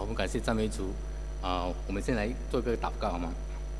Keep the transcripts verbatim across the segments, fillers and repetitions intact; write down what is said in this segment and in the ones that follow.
我们感谢赞美主啊、我们先来做一个祷告好吗？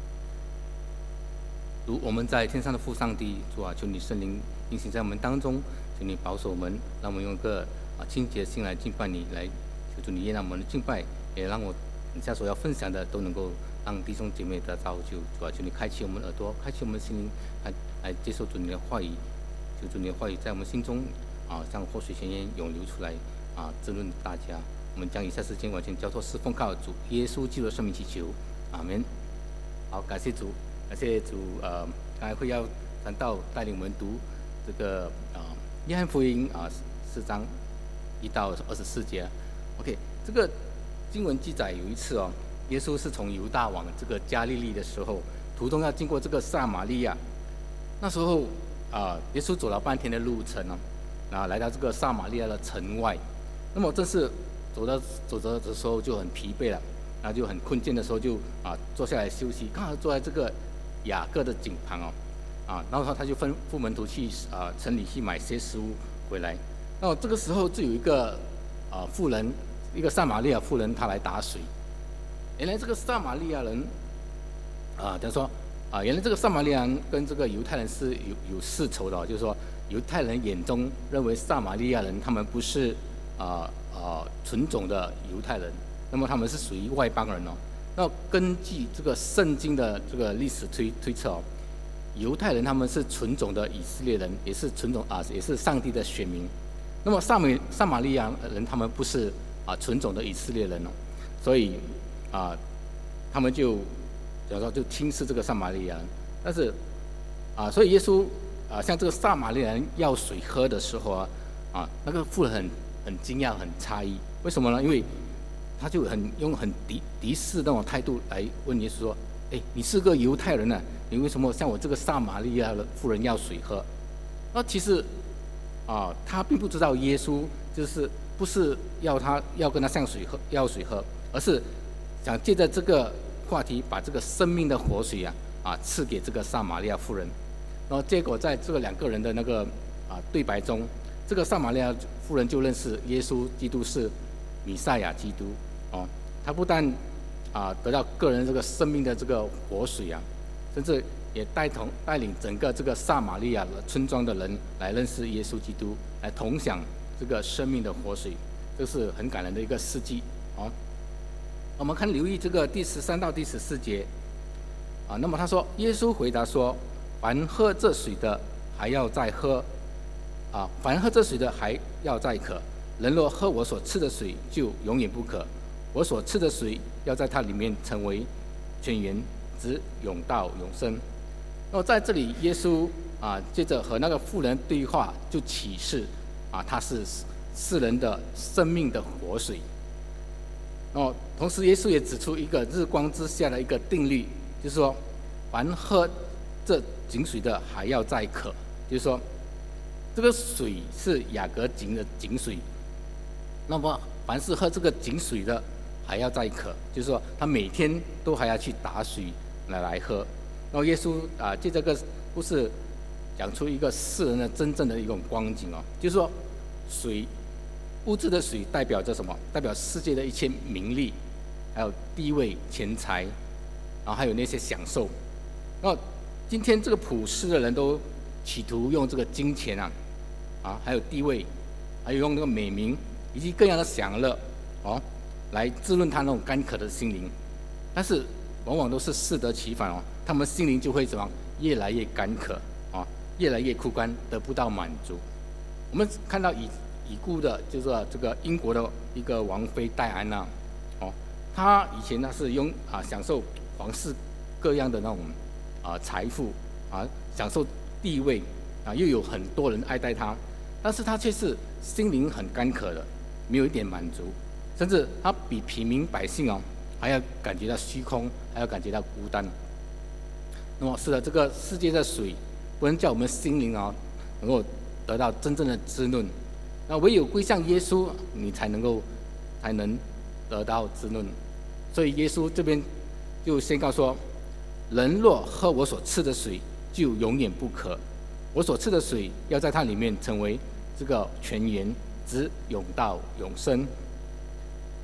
主，我们在天上的父上帝，主啊，求你圣灵运行在我们当中，求你保守我们，让我们用一个啊清洁的心来敬拜你，来求主你悦纳我们的敬拜，也让我以下所要分享的都能够让弟兄姐妹得造就。主啊，求你开启我们的耳朵，开启我们的心灵，来来接受主你的话语，求主你的话语在我们心中啊，像活水泉源涌流出来啊，滋润大家。我们将以下时间完全交托侍奉靠主耶稣基督的圣名祈求，阿门。好，感谢主，感谢主。呃，刚才会要谈到带领我们读这个啊、呃、约翰福音啊四章一到二十四节。OK， 这个经文记载有一次哦，耶稣是从犹大往这个加利利的时候，途中要经过这个撒玛利亚。那时候啊、呃，耶稣走了半天的路程哦，啊，来到这个撒玛利亚的城外。那么这是走到走着的时候就很疲惫了，然后就很困倦的时候就啊坐下来休息，刚好坐在这个雅各的井旁哦，啊，然后他就吩咐门徒去啊城里去买些食物回来。那么这个时候就有一个啊妇人，一个撒玛利亚妇人，她来打水。原来这个撒玛利亚人啊，他说啊，原来这个撒玛利亚人跟这个犹太人是有有世仇的、哦，就是说犹太人眼中认为撒玛利亚人他们不是啊。啊，纯种的犹太人，那么他们是属于外邦人哦。那根据这个圣经的这个历史推推测哦，犹太人他们是纯种的以色列人，也是纯种啊，也是上帝的选民。那么撒美撒玛利亚人他们不是啊纯种的以色列人哦，所以啊，他们就假如说就轻视这个撒玛利亚人。但是啊，所以耶稣啊，像这个撒玛利亚人要水喝的时候啊，啊，那个妇人很。很惊讶，很诧异，为什么呢？因为他就很用很敌敌视那种态度来问耶稣说：“哎，你是个犹太人呢、啊，你为什么像我这个撒玛利亚的妇人要水喝？”那其实啊，他并不知道耶稣就是不是要他要跟他向水喝要水喝，而是想借着这个话题把这个生命的活水啊啊赐给这个撒玛利亚妇人。然后结果在这个两个人的那个啊对白中。这个撒玛利亚妇人就认识耶稣基督是弥赛亚基督哦，他不但啊得到个人这个生命的这个活水啊，甚至也带同带领整个这个撒玛利亚的村庄的人来认识耶稣基督，来同享这个生命的活水，这是很感人的一个事迹哦。我们看留意这个第十三到第十四节啊，那么他说，耶稣回答说：“凡喝这水的，还要再喝。”啊，凡喝这水的还要再渴，人若喝我所赐的水，就永远不渴。我所赐的水要在它里面成为泉源，直涌到永生。那么在这里，耶稣啊，接着和那个妇人对话，就启示啊，他是世人的生命的活水。哦，同时耶稣也指出一个日光之下的一个定律，就是说，凡喝这井水的还要再渴，就是说。这个水是雅各井的井水，那么凡是喝这个井水的，还要再渴，就是说他每天都还要去打水来来喝。然后耶稣啊，借这个故事讲出一个世人的真正的一种光景哦，就是说水物质的水代表着什么？代表世界的一切名利，还有地位、钱财，然后还有那些享受。那今天这个普世的人都企图用这个金钱啊。啊，还有地位，还有用那个美名以及各样的享乐，哦，来滋润他那种干渴的心灵，但是往往都是适得其反哦，他们心灵就会怎么越来越干渴啊，越来越枯干，得不到满足。我们看到已已故的，就是说这个英国的一个王妃戴安娜，哦，她以前呢是拥啊享受皇室各样的那种啊财富啊，享受地位啊，又有很多人爱戴她。但是他却是心灵很干渴的，没有一点满足，甚至他比平民百姓哦还要感觉到虚空，还要感觉到孤单。那么是的，这个世界的水不能叫我们心灵哦能够得到真正的滋润，那唯有归向耶稣，你才能够才能得到滋润。所以耶稣这边就宣告说：人若喝我所赐的水，就永远不渴。我所赐的水要在它里面成为这个泉源，直涌到永生。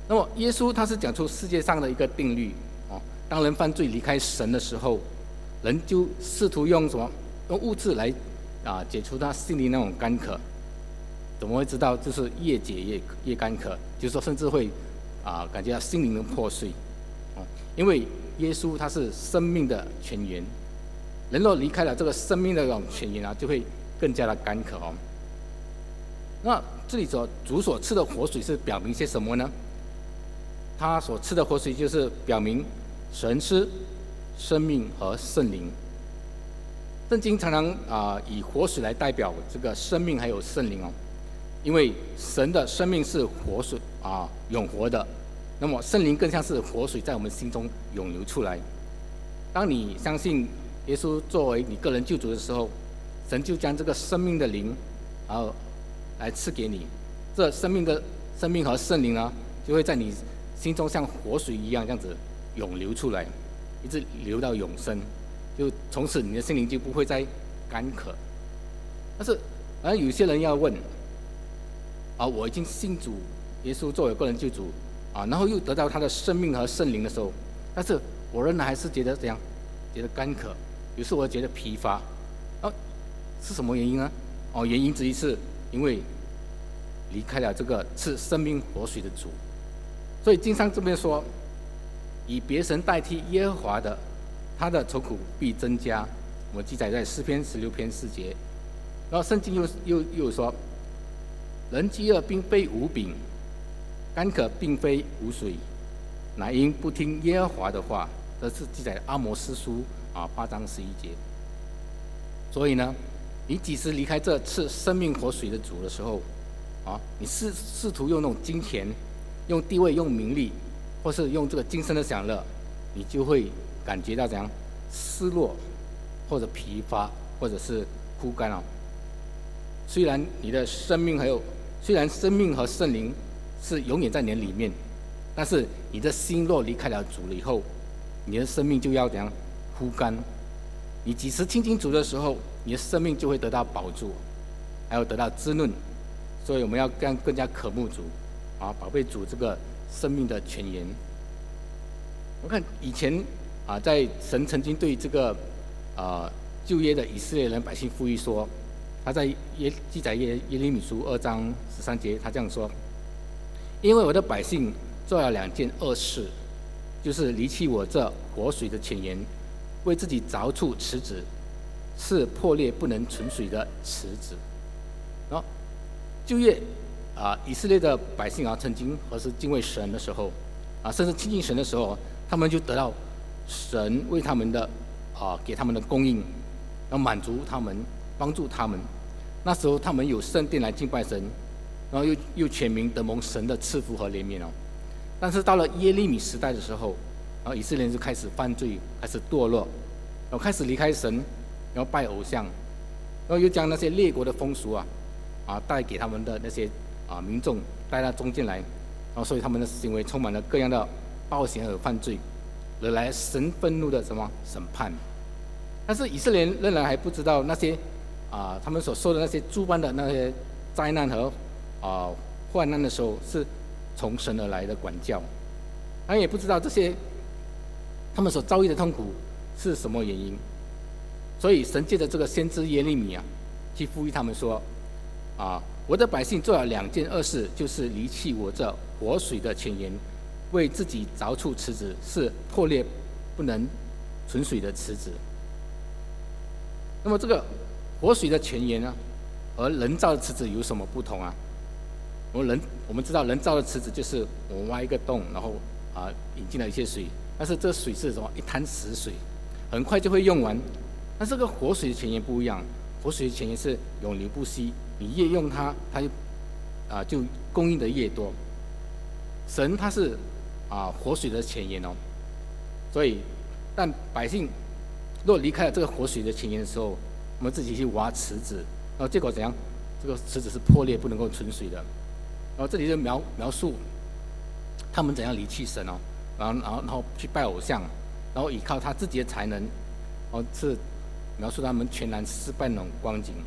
那么耶稣他是讲出世界上的一个定律哦，当人犯罪离开神的时候，人就试图用什么用物质来啊解除他心里那种干渴。怎么会知道？就是越解越越干渴，就是说甚至会啊感觉到心灵的破碎哦，因为耶稣他是生命的泉源，人若离开了这个生命的这种泉源啊，就会更加的干渴哦。那这里所主所赐的活水是表明些什么呢？他所赐的活水就是表明神是生命和圣灵。圣经常常啊、呃、以活水来代表这个生命还有圣灵哦，因为神的生命是活水啊、呃、永活的，那么圣灵更像是活水在我们心中涌流出来。当你相信耶稣作为你个人救主的时候，神就将这个生命的灵然后来赐给你，这生命的生命和圣灵呢，就会在你心中像活水一样这样子涌流出来，一直流到永生，就从此你的心灵就不会再干渴。但是，而有些人要问啊，我已经信主耶稣作为个人救主啊，然后又得到他的生命和圣灵的时候，但是我仍然还是觉得怎样？觉得干渴，有时我觉得疲乏，啊，是什么原因呢？哦，原因之一是因为离开了这个赐生命活水的主。所以经上这边说，以别神代替耶和华的，他的愁苦必增加。我们记载在诗篇十六篇四节。然后圣经又又又说，人饥饿并非无饼，干渴并非无水，乃因不听耶和华的话。这是记载阿摩司书啊八章十一节。所以呢，你几时离开这赐生命活水的主的时候，啊，你试试图用那种金钱、用地位、用名利，或是用这个今生的享乐，你就会感觉到怎样失落，或者疲乏，或者是枯干啊。虽然你的生命还有，虽然生命和圣灵是永远在你的里面，但是你的心若离开了主了以后，你的生命就要怎样枯干。你几时亲近主的时候，你的生命就会得到保住，还有得到滋润。所以我们要更更加渴慕主啊，宝贝主这个生命的泉源。我看以前啊，在神曾经对这个啊旧约的以色列人百姓呼吁说，他在耶记载耶耶利米书二章十三节，他这样说：因为我的百姓做了两件恶事，就是离弃我这活水的泉源，为自己凿出池子，是破裂不能存水的池子。然后旧约啊，以色列的百姓啊，曾经何时敬畏神的时候啊，甚至亲近神的时候，他们就得到神为他们的啊给他们的供应，然后满足他们，帮助他们。那时候他们有圣殿来敬拜神，然后又又全民得蒙神的赐福和怜悯哦。但是到了耶利米时代的时候，然后以色列人就开始犯罪，开始堕落，然后开始离开神，然后拜偶像，然后又将那些列国的风俗啊啊带给他们的那些啊民众带到中间来，然后所以他们的行为充满了各样的暴行和犯罪，惹来神愤怒的什么审判。但是以色列人仍然还不知道那些啊他们所受的那些诸般的那些灾难和啊患难的时候是从神而来的管教，他们也不知道这些他们所遭遇的痛苦是什么原因。所以神借着这个先知耶利米啊，去呼吁他们说：啊，我的百姓做了两件恶事，就是离弃我这活水的泉源，为自己凿出池子，是破裂不能存水的池子。那么这个活水的泉源呢，和人造的池子有什么不同啊？我们人我们知道人造的池子就是我们挖一个洞，然后啊引进了一些水，但是这水是什么？一滩死水，很快就会用完。但这个活水的泉源不一样，活水的泉源是永流不息，你越用它，它就啊就供应的越多。神他是啊活水的泉源哦，所以但百姓若离开了这个活水的泉源的时候，我们自己去挖池子，然后结果怎样？这个池子是破裂，不能够存水的。然后这里就描描述他们怎样离弃神哦，然后然后然后去拜偶像，然后依靠他自己的才能，然后是描述他们全然失败那种光景。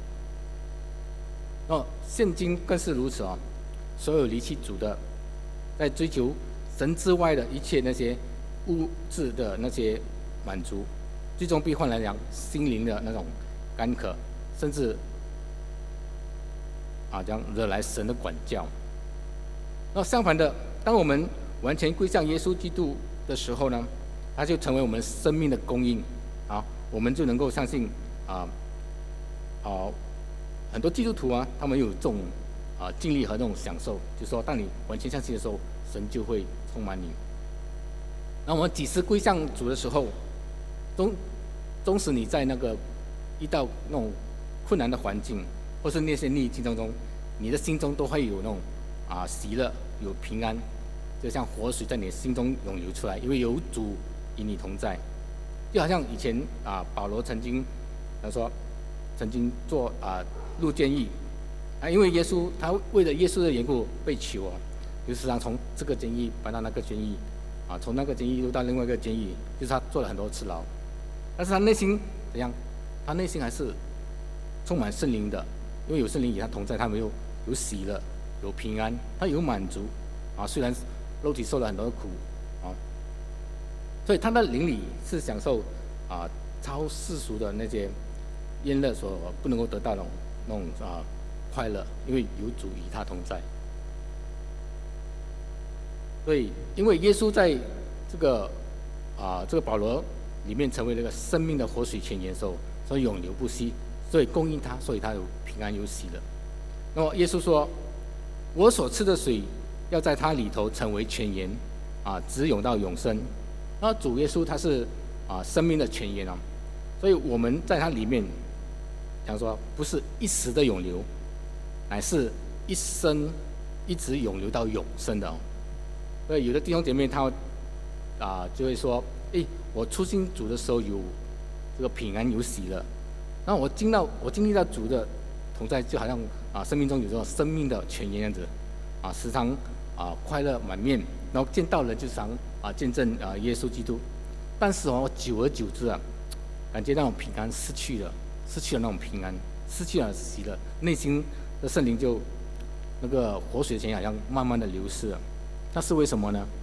哦，现今更是如此哦，所有离弃主的，在追求神之外的一切那些物质的那些满足，最终必换来讲心灵的那种干渴，甚至啊，这样惹来神的管教。那相反的，当我们完全归向耶稣基督的时候呢，他就成为我们生命的供应啊，我们就能够相信啊啊，很多基督徒啊，他们有这种啊经历和那种享受，就是说，当你完全相信的时候，神就会充满你。那我们几时归向主的时候，纵纵使你在那个遇到那种困难的环境，或是那些逆境当中，你的心中都会有那种啊喜乐，有平安，就像活水在你的心中涌流出来，因为有主与你同在。就好像以前啊，保罗曾经他说曾经做啊入监狱啊，因为耶稣他为了耶稣的缘故被囚啊，就时常从这个监狱搬到那个监狱啊，从那个监狱又到另外一个监狱，就是他坐了很多次牢，但是他内心怎样？他内心还是充满圣灵的，因为有圣灵与他同在，他没有有喜乐，有平安，他有满足啊。虽然肉体受了很多的苦啊，所以他的灵里是享受啊超世俗的那些宴乐所不能够得到的那种啊快乐，因为有主与他同在。所以，因为耶稣在这个啊这个保罗里面成为那个生命的活水泉源的时候，所以永流不息，所以供应他，所以他有平安有喜乐。那么耶稣说：“我所吃的水，要在它里头成为泉源，啊，直涌到永生。”那主耶稣他是啊生命的泉源啊，所以我们在它里面，讲说不是一时的涌流，乃是一生一直涌流到永生的哦。所以有的弟兄姐妹他啊就会说：“诶，我初信主的时候有这个平安有喜乐，然后我经到我经历到主的同在，就好像啊生命中有这种生命的泉源样子，啊时常啊快乐满面，然后见到人就常啊见证啊耶稣基督。但是哦久而久之啊，感觉那种平安失去了，失去了那种平安，失去了喜乐，内心的圣灵就那个活水泉好像慢慢的流失了。那是为什么呢？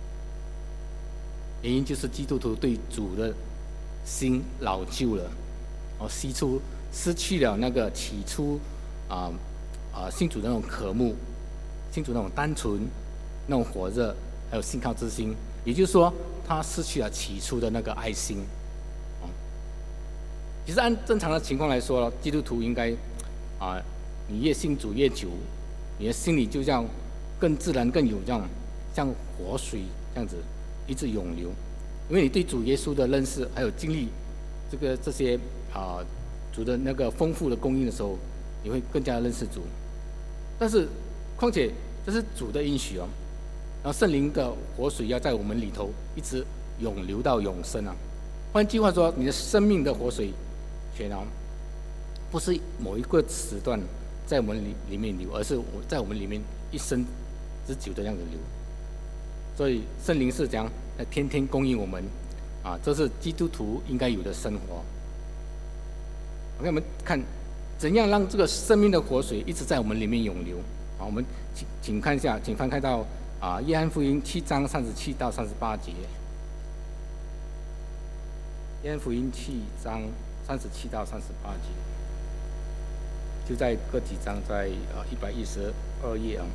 原因就是基督徒对主的心老旧了，哦，吸出失去了那个起初啊啊信主的那种渴慕，信主那种单纯、那种火热，还有信靠之心。也就是说，他失去了起初的那个爱心。哦，其实按正常的情况来说，基督徒应该啊，你越信主越久，你的心里就像更自然、更有这样像活水这样子一直涌流，因为你对主耶稣的认识还有经历这个这些啊主的那个丰富的供应的时候，你会更加的认识主。但是，况且这是主的应许哦，然后圣灵的活水要在我们里头一直涌流到永生啊。换句话说，你的生命的活水泉啊，不是某一个时段在我们里里面流，而是我在我们里面一生之久的这样子流。所以圣灵是怎样来天天供应我们啊？这是基督徒应该有的生活。OK， 我们看怎样让这个生命的活水一直在我们里面涌流。好，我们请请看一下，请翻开到啊约翰福音七章三十七到三十八节。约翰福音七章三十七到三十八节，就在各几章，在啊一百一十二页啊。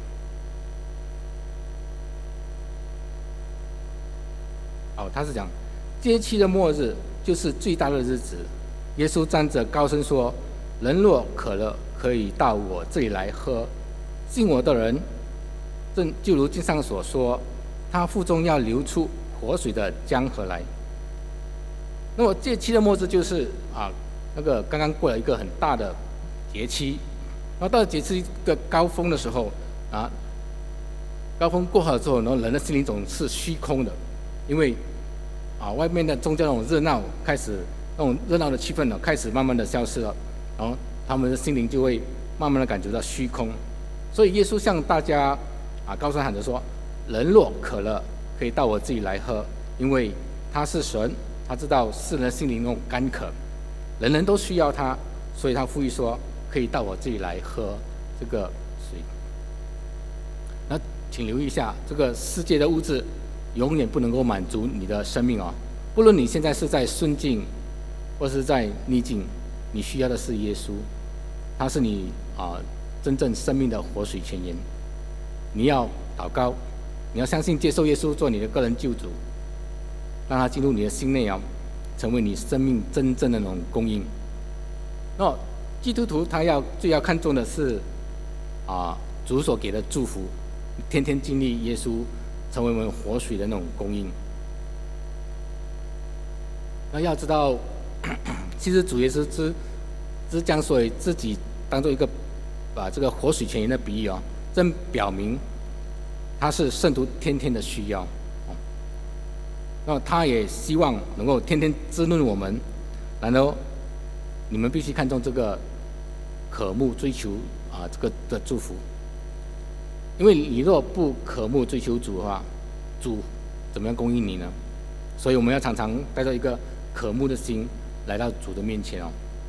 哦，他是讲节期的末日就是最大的日子。耶稣站着高声说：“人若渴了，可以到我这里来喝。信我的人，正就如经上所说，他腹中要流出活水的江河来。”那么节期的末日就是啊，那个刚刚过了一个很大的节期，然后到了节期一个高峰的时候啊，高峰过后之后，然后人的心灵总是虚空的。因为啊，外面的宗教那种热闹开始，那种热闹的气氛呢，开始慢慢的消失了，然后他们的心灵就会慢慢的感觉到虚空。所以耶稣向大家啊高声喊着说：“人若渴了，可以到我这里来喝，因为他是神，他知道世人的心灵那种干渴，人人都需要他，所以他呼吁说，可以到我这里来喝这个水。”那请留意一下，这个世界的物质永远不能够满足你的生命哦。不论你现在是在顺境，或是在逆境，你需要的是耶稣，他是你啊、呃、真正生命的活水泉源。你要祷告，你要相信接受耶稣做你的个人救主，让他进入你的心内啊，成为你生命真正的那种供应。那基督徒他要最要看重的是啊、呃、主所给的祝福，天天经历耶稣成为我们活水的那种供应。那要知道，其实主耶稣之之将所以自己当做一个把这个活水泉源的比喻哦，正表明他是圣徒天天的需要。哦，那他也希望能够天天滋润我们。然后你们必须看重这个渴慕追求啊这个的祝福，因为你若不渴慕追求主的话，主怎么样供应你呢？所以我们要常常带着一个渴慕的心来到主的面前哦。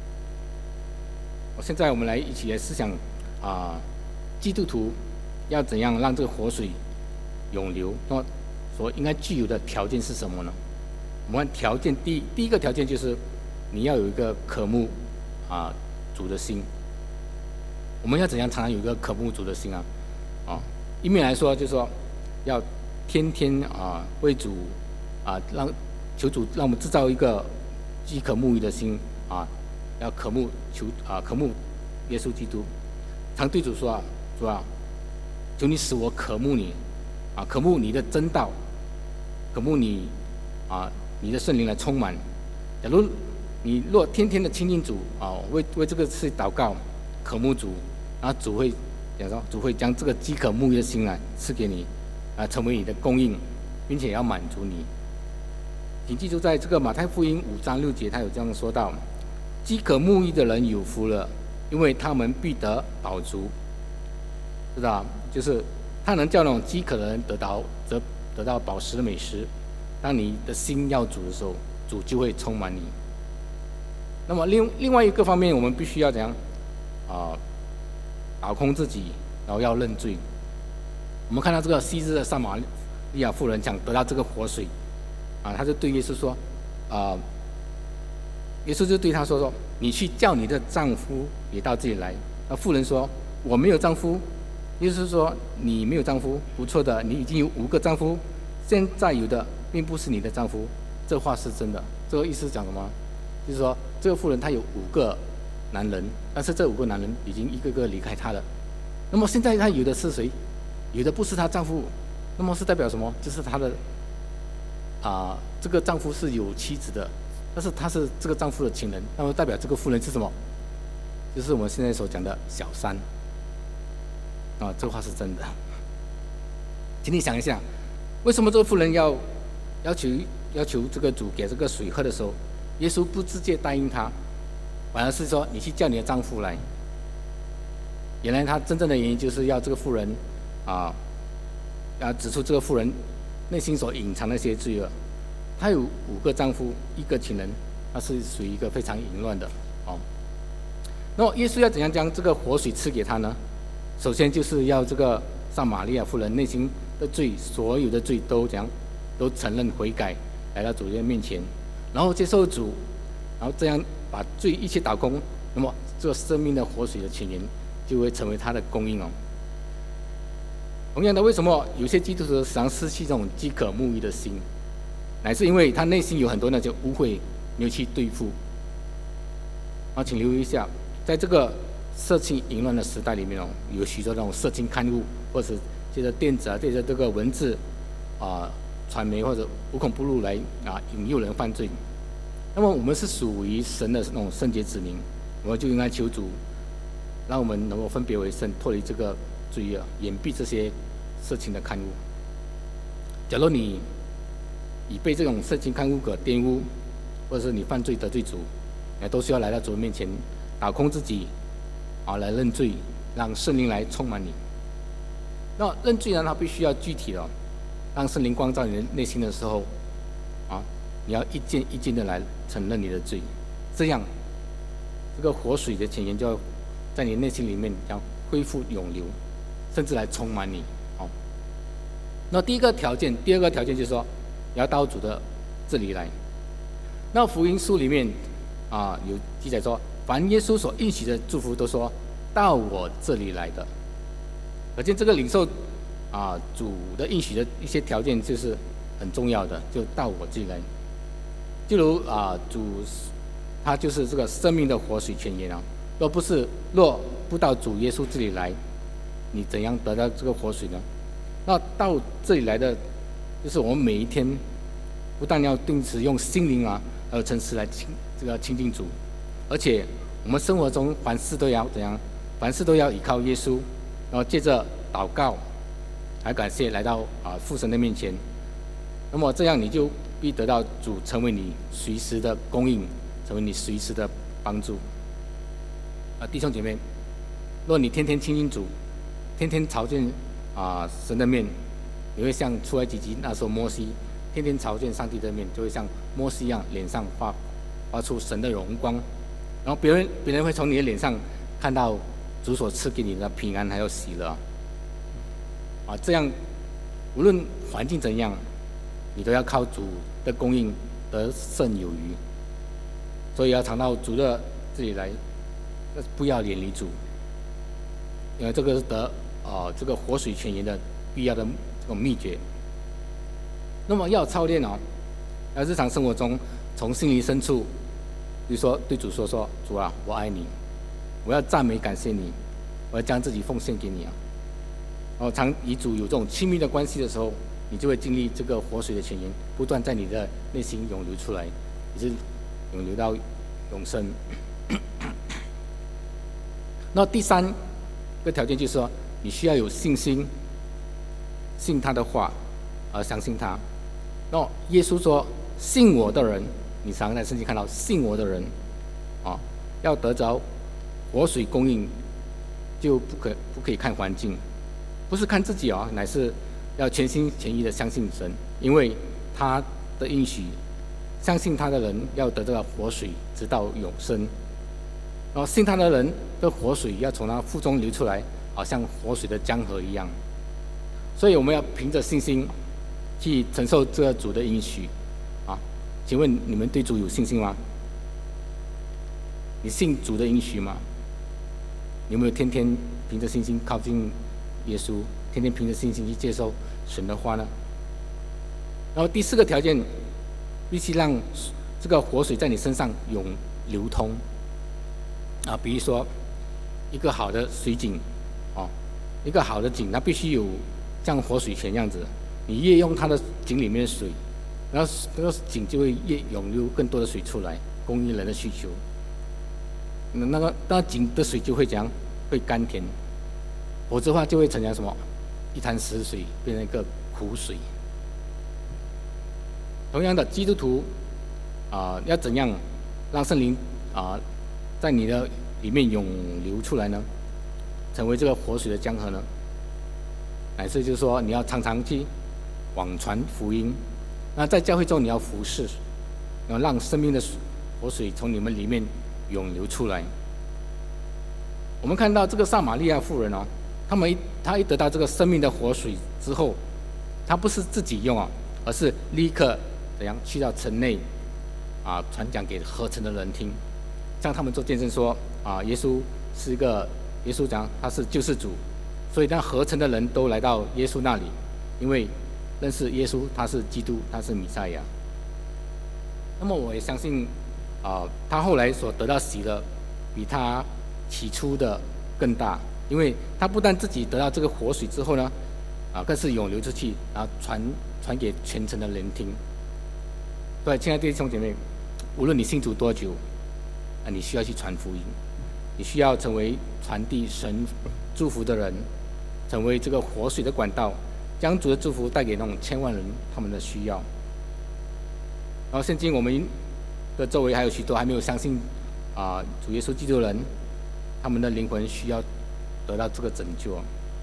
现在我们来一起来思想啊，基督徒要怎样让这个活水永流？那么所应该具有的条件是什么呢？我们看条件，第一第一个条件就是你要有一个渴慕啊主的心。我们要怎样常常有一个渴慕主的心啊？啊，一面来说就是说要天天啊为主啊让求主让我们制造一个饥渴沐浴的心啊，要渴慕求啊渴慕耶稣基督，常对主说啊，主啊，求你使我渴慕你啊，渴慕你的真道，渴慕你啊你的圣灵来充满。假如你若天天的亲近主啊，为为这个事祷告，渴慕主，然后主会讲说，主会将这个饥渴沐浴的心啊赐给你啊，成为你的供应，并且要满足你。请记住，在这个马太福音五章六节，他有这样说到：饥渴沐浴的人有福了，因为他们必得饱足。知道，就是他能叫那种饥渴的人得到得得到饱食的美食。当你的心要主的时候，主就会充满你。那么另另外一个方面，我们必须要怎样啊？倒空自己，然后要认罪。我们看到这个昔日的撒玛利亚妇人想得到这个活水。啊，他就对耶稣说，啊、呃，耶稣就对他说说，你去叫你的丈夫也到这里来。那妇人说，我没有丈夫。耶稣说，你没有丈夫，不错的，你已经有五个丈夫，现在有的并不是你的丈夫。这话是真的。这个意思讲什么？就是说，这个妇人她有五个男人，但是这五个男人已经一个个离开她了。那么现在她有的是谁？有的不是她丈夫，那么是代表什么？就是她的。啊、呃，这个丈夫是有妻子的，但是他是这个丈夫的情人，那么代表这个妇人是什么？就是我们现在所讲的小三。啊，这话是真的。请你想一下，为什么这个妇人要要求要求这个主给这个水喝的时候，耶稣不直接答应他，反而是说你去叫你的丈夫来。原来他真正的原因就是要这个妇人啊，要指出这个妇人内心所隐藏的一些罪恶。她有五个丈夫，一个情人，她是属于一个非常淫乱的哦。那么耶稣要怎样将这个活水赐给她呢？首先就是要这个撒玛利亚妇人内心的罪，所有的罪都怎样，都承认悔改，来到主耶稣面前，然后接受主，然后这样把罪一切倒空，那么这个生命的活水的泉源就会成为她的供应哦。同样的，为什么有些基督徒时常失去这种饥渴沐浴的心，乃是因为他内心有很多那些污秽没有去对付。啊，请留意一下，在这个色情淫乱的时代里面哦，有许多那种色情刊物，或者是借着电子啊，借着这个文字啊、传媒或者无孔不入来啊引诱人犯罪。那么我们是属于神的那种圣洁子民，我们就应该求主，让我们能够分别为圣，脱离这个罪恶，掩蔽这些色情的刊物。假如你已被这种色情刊物给玷污，或者是你犯罪得罪主，都需要来到主面前，打空自己，啊，来认罪，让圣灵来充满你。那认罪呢，它必须要具体的，让圣灵光照你的内心的时候，啊，你要一件一件的来承认你的罪，这样这个活水的泉源就要在你内心里面将恢复涌流，甚至来充满你。哦， 那第一个条件，第二个条件就是说，要到主的这里来。那福音书里面啊有记载说，凡耶稣所应许的祝福，都说到我这里来的。可见这个领受啊主的应许的一些条件就是很重要的，就到我这里来。就如啊主他就是这个生命的活水泉源啊，若不是若不到主耶稣这里来，你怎样得到这个活水呢？那到这里来的，就是我们每一天不但要定时用心灵啊，还有诚实来亲这个亲近主，而且我们生活中凡事都要怎样？凡事都要依靠耶稣，然后借着祷告，还感谢来到啊父神的面前。那么这样你就必得到主成为你随时的供应，成为你随时的帮助。啊，弟兄姐妹，若你天天亲近主，天天朝见啊神的面，你会像出埃及记那时候摩西天天朝见上帝的面，就会像摩西一样，脸上发发出神的荣光，然后别人别人会从你的脸上看到主所赐给你的平安还有喜乐。啊，这样无论环境怎样，你都要靠主的供应得胜有余。所以要常到主的这里来，不要远离主，因为这个是得啊、呃、这个活水泉源的必要的这种秘诀。那么要操练哦，在日常生活中从心灵深处，比如说对主说说主啊，我爱你，我要赞美感谢你，我要将自己奉献给你啊。然后常与主有这种亲密的关系的时候，你就会经历这个活水的泉源不断在你的内心涌流出来，也是涌流到永生。那第三个条件就是说，你需要有信心，信他的话，而相信他。那耶稣说：“信我的人，你常常在圣经看到信我的人，啊，要得着活水供应，就不可不可以看环境，不是看自己啊，乃是要全心全意的相信神，因为他的应许，相信他的人要得到活水，直到永生。然后信他的人的活水要从他腹中流出来，好像活水的江河一样。所以我们要凭着信心去承受这个主的应许啊。请问你们对主有信心吗？你信主的应许吗？你有没有天天凭着信心靠近耶稣，天天凭着信心去接受神的话呢？然后第四个条件，必须让这个活水在你身上永流通啊。比如说一个好的水井哦，一个好的井，它必须有像活水泉这样子，你越用它的井里面的水，然后那个井就会越涌流更多的水出来，供应人的需求。那个那井的水就会怎样？会甘甜，否则的话就会成为什么？一潭死水，变成一个苦水。同样的，基督徒啊、呃，要怎样让圣灵啊、呃、在你的里面涌流出来呢？成为这个活水的江河呢？乃是就是说，你要常常去广传福音。那在教会中，你要服侍，要让生命的活水从你们里面涌流出来。我们看到这个撒玛利亚妇人哦，他们一他一得到这个生命的活水之后，他不是自己用啊，而是立刻怎样去到城内啊，传讲给合城的人听，向他们做见证说啊，耶稣是一个耶稣讲他是救世主，所以让合城的人都来到耶稣那里，因为认识耶稣他是基督，他是弥赛亚。那么我也相信啊，他后来所得到喜乐，比他起初的更大，因为他不但自己得到这个活水之后呢，啊，更是涌流出去，然后传传给全城的人听。对，亲爱的弟兄姐妹，无论你信主多久，啊，你需要去传福音，你需要成为传递神祝福的人，成为这个活水的管道，将主的祝福带给那种千万人他们的需要。然后现今我们的周围还有许多还没有相信啊主耶稣基督的人，他们的灵魂需要得到这个拯救。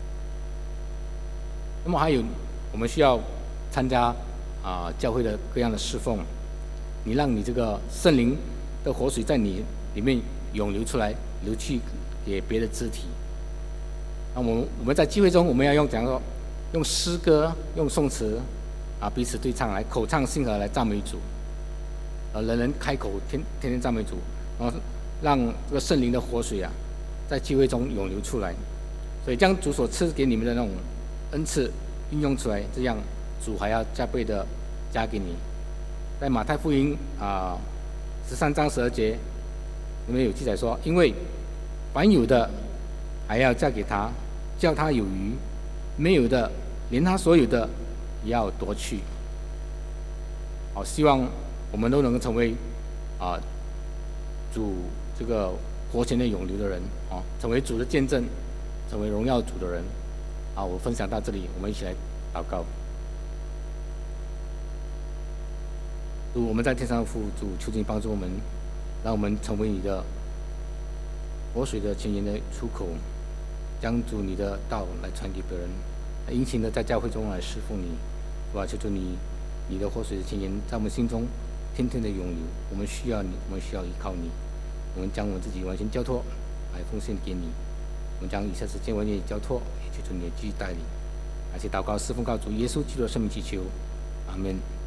那么还有，我们需要参加啊教会的各样的侍奉，你让你这个圣灵的活水在你里面涌流出来，流去给别的肢体。那我们我们在聚会中，我们要用怎样说用诗歌、用颂词啊彼此对唱，来口唱心和来赞美主。呃，人人开口天天天赞美主，然后让这个圣灵的活水啊，在聚会中涌流出来。所以将主所赐给你们的那种恩赐运用出来，这样主还要加倍的加给你。在马太福音啊十三章十二节，里面有记载说，因为凡有的还要加给他，叫他有余；没有的，连他所有的也要夺去。好，希望我们都能够成为啊主这个活泉的涌流的人，啊，成为主的见证，成为荣耀主的人。啊，我分享到这里，我们一起来祷告。主，我们在天上的父，主，求你帮助我们，让我们成为你的活水的泉源的出口，将主你的道来传给别人，殷勤的在教会中来侍奉你。主啊，求求你，你的活水的泉源在我们心中天天的涌流。我们需要你，我们需要依靠你。我们将我们自己完全交托，来奉献给你。我们将以下时间为你交托，也求求你的继续带领。而且祷告侍奉告主耶稣基督的圣名祈求，阿门。